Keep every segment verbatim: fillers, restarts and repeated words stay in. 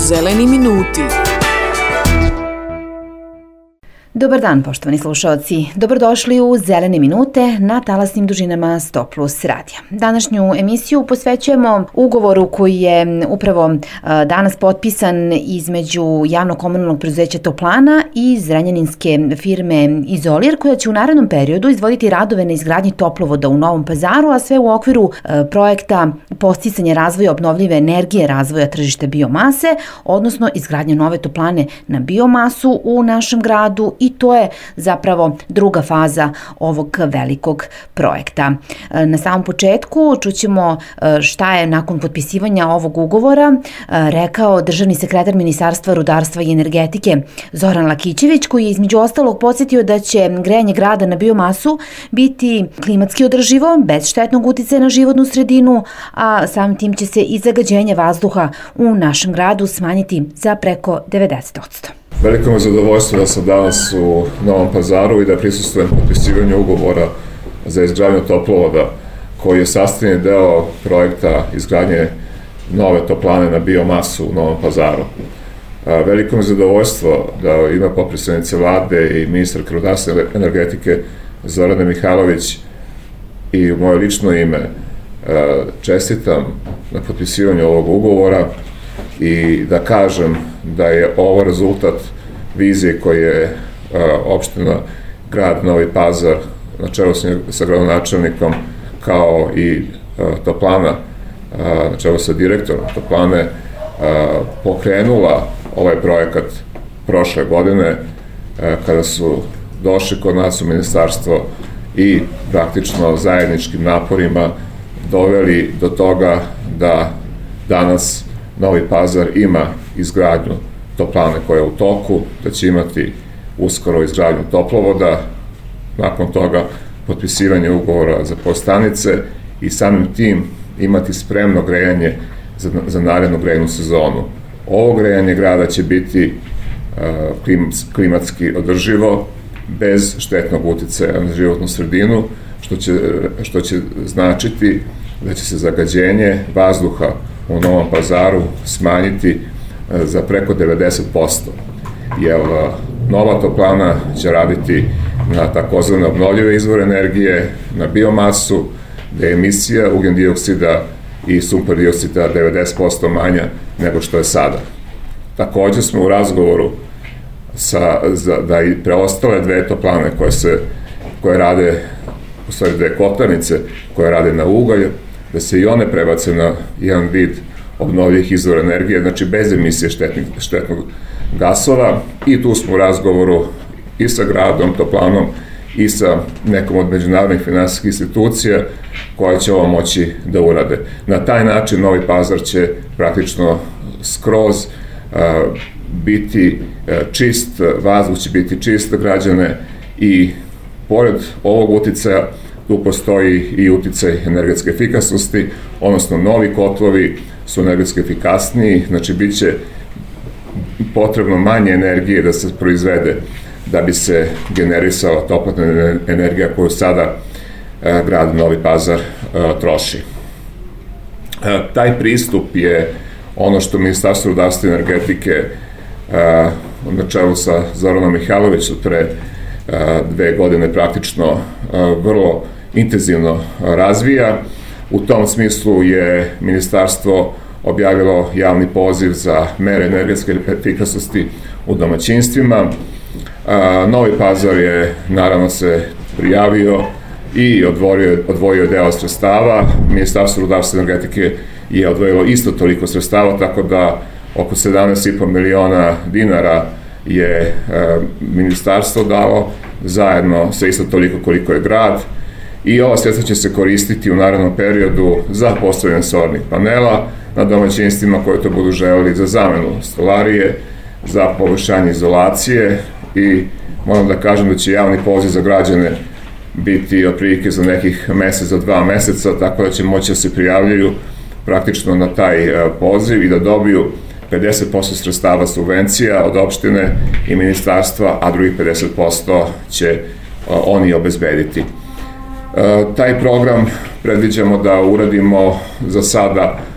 Zeleni minuti. Dobar dan, poštovani slušaoci. Dobrodošli u Zelene minute na talasnim dužinama sto plus radija. Današnju emisiju posvećujemo ugovoru koji je upravo danas potpisan između javno-komunalnog preduzeća Toplana i zrenjaninske firme Izolir, koja će u narednom periodu izvoditi radove na izgradnji toplovoda u Novom Pazaru, a sve u okviru projekta podsticanja razvoja obnovljive energije, razvoja tržišta biomase, odnosno izgradnja nove toplane na biomasu u našem gradu. I to je zapravo druga faza ovog velikog projekta. Na samom početku čućemo šta je nakon potpisivanja ovog ugovora rekao državni sekretar Ministarstva rudarstva i energetike Zoran Lakićević, koji je između ostalog podsjetio da će grejanje grada na biomasu biti klimatski održivo, bez štetnog uticaja na životnu sredinu, a samim tim će se i zagađenje vazduha u našem gradu smanjiti za preko devedeset posto. Veliko mi je zadovoljstvo da sam danas u Novom Pazaru i da prisustvujem potpisivanju ugovora za izgradnju toplovoda, koji je sastavni deo projekta izgradnje nove toplane na biomasu u Novom Pazaru. Veliko mi je zadovoljstvo da ima potpredsednice vlade i ministarka rudarstva i energetike Zorana Mihajlović i u moje lično ime čestitam na potpisivanju ovog ugovora i da kažem da je ovo rezultat vizije koje je opština grad Novi Pazar na čelu sa gradonačelnikom kao i Toplana na čelu sa direktorom Toplane pokrenula ovaj projekat prošle godine kada su došli kod nas u ministarstvo i praktično zajedničkim naporima doveli do toga da danas Novi Pazar ima izgradnju toplane koja je u toku, da će imati uskoro izgradnju toplovoda, nakon toga potpisivanje ugovora za podstanice i samim tim imati spremno grejanje za, za narednu grejnu sezonu. Ovo grejanje grada će biti uh, klimatski održivo, bez štetnog uticaja na životnu sredinu, što će, što će značiti da će se zagađenje vazduha u Novom Pazaru smanjiti za preko devedeset posto, jer nova toplana će raditi na takozvane obnovljive izvore energije, na biomasu, da je emisija ugljen-dioksida i sumpor-dioksida devedeset posto manja nego što je sada. Takođe smo u razgovoru sa, za, da i preostale dve toplane koje, se, koje rade, u stvari dve kotlarnice koje rade na ugalj, da se i one prebace na jedan vid obnovljivih izvora energije, znači bez emisije štetnih, štetnog gasova, i tu smo u razgovoru i sa gradom Toplanom i sa nekom od međunarodnih finansijskih institucija koja će ovo moći da urade. Na taj način Novi Pazar će praktično skroz uh, biti uh, čist, vazduh će biti čist za građane i pored ovog uticaja tu postoji i uticaj energetske efikasnosti, odnosno novi kotlovi su energetski efikasniji, znači bit će potrebno manje energije da se proizvede da bi se generisala toplotna energija koju sada e, grad Novi Pazar e, troši. E, taj pristup je ono što Ministarstvo rudarstva i energetike e, na čelu sa Zoranom Mihajlovićem pre e, dve godine praktično e, vrlo intenzivno razvija. U tom smislu je ministarstvo objavilo javni poziv za mere energetske efikasnosti u domaćinstvima. Novi Pazar je naravno se prijavio i odvojio, odvojio deo sredstava. Ministarstvo rudarstva i energetike je odvojilo isto toliko sredstava, tako da oko sedamnaest i po miliona dinara je e, ministarstvo dalo, zajedno sa isto toliko koliko je grad. I ova sredstva će se koristiti u narednom periodu za postavljanje solarnih panela na domaćinstvima koje to budu želeli, za zamenu stolarije, za poboljšanje izolacije, i moram da kažem da će javni poziv za građane biti otprilike za nekih mesec do dva meseca, tako da će moći da se prijavljaju praktično na taj poziv i da dobiju pedeset posto sredstava subvencija od opštine i ministarstva, a drugih pedeset posto će oni obezbediti. Taj program predviđamo da uradimo za sada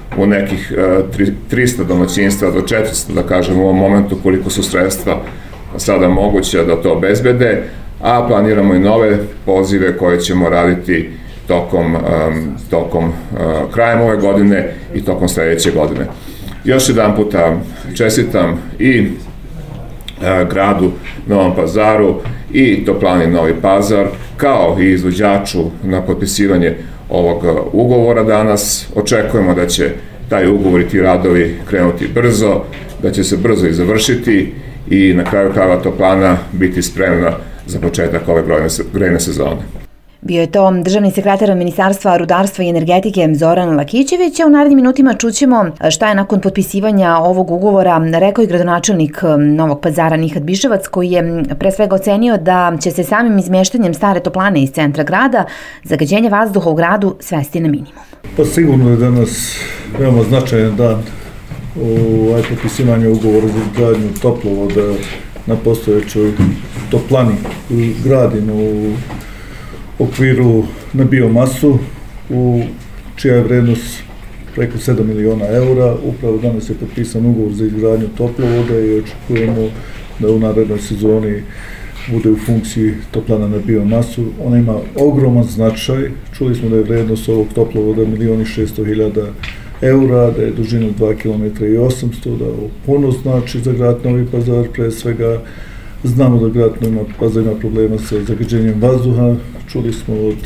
u nekih tristo domaćinstva do četiristo, da kažem, u ovom momentu koliko su sredstva sada moguće da to obezbede, a planiramo i nove pozive koje ćemo raditi tokom, tokom krajem ove godine i tokom sledeće godine. Još jedan puta čestitam i gradu Novom Pazaru i Toplani Novi Pazar, kao i izvođaču na potpisivanje ovog ugovora danas. Očekujemo da će taj ugovor i ti radovi krenuti brzo, da će se brzo i završiti i na kraju krajeva Toplana biti spremna za početak ove grejne sezone. Bio je to državni sekretar Ministarstva rudarstva i energetike Zoran Lakićević, a u narednim minutima čućemo šta je nakon potpisivanja ovog ugovora rekao i gradonačelnik Novog Pazara Nihat Biševac, koji je pre svega ocenio da će se samim izmeštanjem stare toplane iz centra grada zagađenje vazduha u gradu svesti na minimum. Pa sigurno je danas veoma značajan dan u potpisivanju ugovora za izgradnju toplovoda na postojećoj toplani koju gradimo u okviru na biomasu, u čija je vrednost preko sedam miliona eura. Upravo danas je potpisan ugovor za izgradnju toplovoda i očekujemo da u narednoj sezoni bude u funkciji toplana na biomasu. Ona ima ogroman značaj. Čuli smo da je vrednost ovog toplovoda milion i šesto hiljada eura, da je dužina dva kilometra i osamsto, da ovo puno znači za grad Novi Pazar. Pre svega znamo da grad Novi Pazar ima problema sa zagađenjem vazduha. Čuli smo od,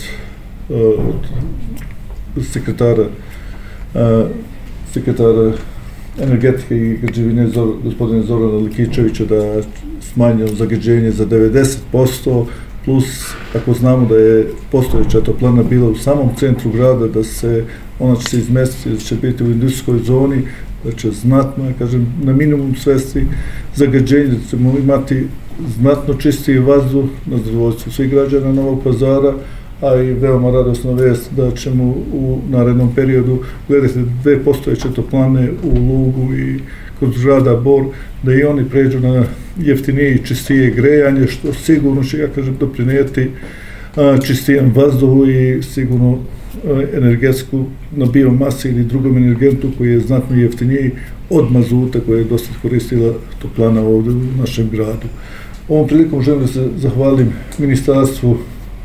od sekretara, sekretara energetike i građevine gospodina Zorana Lakićevića da smanjio zagađenje za devedeset posto, plus ako znamo da je postojeća toplana bila u samom centru grada, da se ona će se izmestiti, da će biti u industrijskoj zoni, da će znatno, ja kažem, na minimum svesti zagađenje, da ćemo imati znatno čistiji vazduh na zadovoljstvo svih građana Novog Pazara, a i veoma radosna vest da ćemo u narednom periodu gledati dve postojeće toplane u Lugu i kod grada Bor, da i oni pređu na jeftinije i čistije grejanje, što sigurno će, ja kažem, doprinijeti čistijem vazduhu i sigurno energetsku na biomasi ili drugom energentu koji je znatno jeftiniji od mazuta koje je dosta koristila toplana ovdje u našem gradu. Ovom prilikom želim da se zahvalim Ministarstvu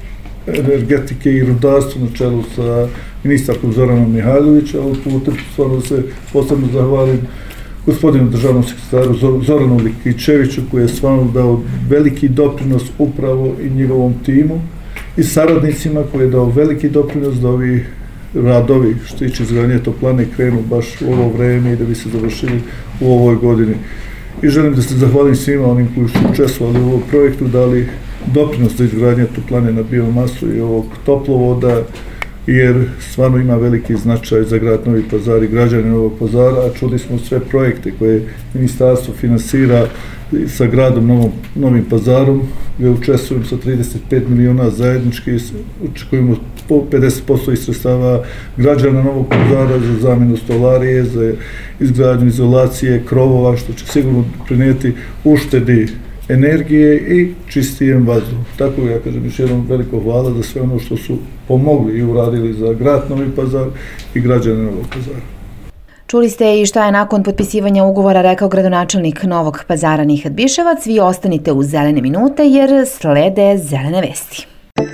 energetike i rudarstva na čelu sa ministarkom Zoranom Mihajlovića, ali putem stvarno da se posebno zahvalim gospodinu državnom sekretaru Zoranu Lakićeviću, koji je stvarno dao veliki doprinos upravo i njegovom timu i saradnicima, koji je dao veliki doprinos da ovi radovi što tiče izgradnje toplane krenu baš u ovo vreme i da bi se završili u ovoj godini. I želim da se zahvalim svima onim koji su učestvovali u ovom projektu, dali doprinos za izgradnje toplane na biomasu i ovog toplovoda, jer stvarno ima veliki značaj za grad Novi Pazar i građane Novog Pazara, a čuli smo sve projekte koje ministarstvo finansira sa gradom Novom, Novim Pazarom, gdje učestvujem sa trideset pet miliona zajednički, očekujemo pedeset posto iz sredstava građana Novog Pazara za zamjenu stolarije, za izgradnju izolacije, krovova, što će sigurno prinijeti uštedi energije i čistijem vazduhu. Tako ja kažem još jednom veliko hvala za sve ono što su pomogli i uradili za grad Novi Pazar i građane Novog Pazara. Čuli ste i šta je nakon potpisivanja ugovora rekao gradonačelnik Novog Pazara Nihat Biševac. Vi ostanite uz Zelene minute jer slede zelene vesti.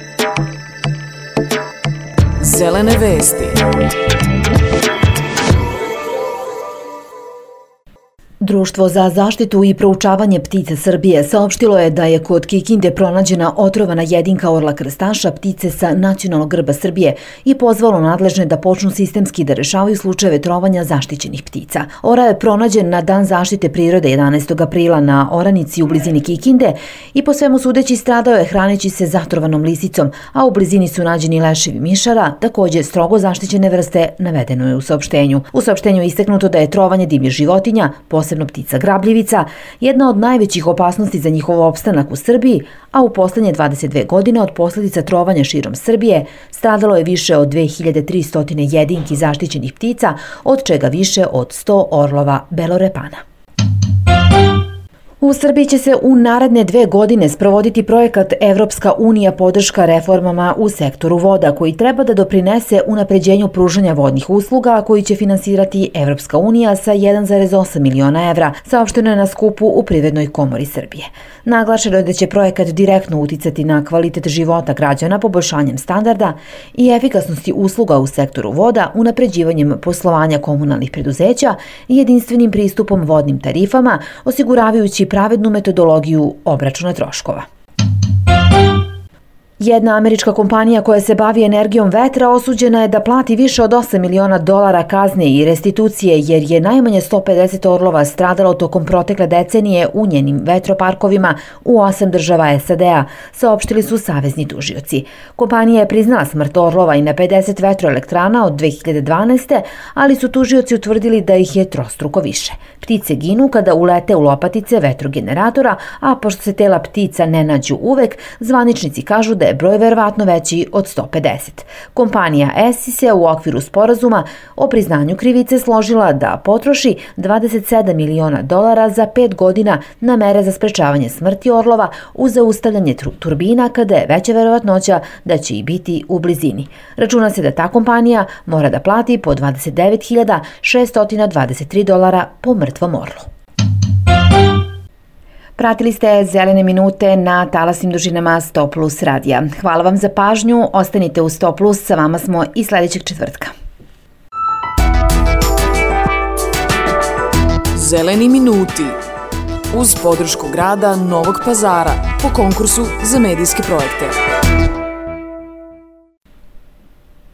Zelene vesti. Društvo za zaštitu i proučavanje ptica Srbije saopštilo je da je kod Kikinde pronađena otrovana jedinka orla krstaša, ptice sa nacionalnog grba Srbije, i pozvalo nadležne da počnu sistemski da rešavaju slučajeve trovanja zaštićenih ptica. Ora je pronađen na Dan zaštite prirode jedanaestog aprila na oranici u blizini Kikinde i po svemu sudeći stradao je hraneći se zatrovanom lisicom, a u blizini su nađeni leševi mišara, takođe strogo zaštićene vrste, navedeno je u saopštenju. U saopštenju je istaknuto da je trovanje divljih životinja, posebno ptica grabljivica, jedna od najvećih opasnosti za njihov opstanak u Srbiji, a u poslednje dvadeset dve godine od posledica trovanja širom Srbije stradalo je više od dve hiljade tristo jedinki zaštićenih ptica, od čega više od sto orlova belorepana. U Srbiji će se u naredne dve godine sprovoditi projekat Evropska unija podrška reformama u sektoru voda, koji treba da doprinese unapređenju pružanja vodnih usluga, koji će finansirati Evropska unija sa jedan zarez osam miliona evra, saopšteno je na skupu u Privrednoj komori Srbije. Naglašeno je da će projekat direktno uticati na kvalitet života građana poboljšanjem standarda i efikasnosti usluga u sektoru voda, unapređivanjem poslovanja komunalnih preduzeća i jedinstvenim pristupom vodnim tarifama, osiguravajući pravednu metodologiju obračuna troškova. Jedna američka kompanija koja se bavi energijom vetra osuđena je da plati više od osam miliona dolara kazne i restitucije jer je najmanje sto pedeset orlova stradalo tokom protekle decenije u njenim vetroparkovima u osam država S A D-a, saopštili su savezni tužioci. Kompanija je priznala smrt orlova i na pedeset vetroelektrana od dve hiljade dvanaeste. ali su tužioci utvrdili da ih je trostruko više. Ptice ginu kada ulete u lopatice vetrogeneratora, a pošto se tela ptica ne nađu uvek, zvaničnici kažu da je broj verovatno veći od sto pedeset. Kompanija Essi se u okviru sporazuma o priznanju krivice složila da potroši dvadeset sedam miliona dolara za pet godina na mere za sprečavanje smrti orlova uz zaustavljanje turbina kada je veća verovatnoća da će i biti u blizini. Računa se da ta kompanija mora da plati po dvadeset devet hiljada šessto dvadeset tri dolara po mrtvom orlu. Pratili ste Zelene minute na talasnim dužinama sto plus radija. Hvala vam za pažnju, ostanite u sto plus, sa vama smo i sledećeg četvrtka. Zeleni minuti uz podršku grada Novog Pazara po konkursu za medijske projekte.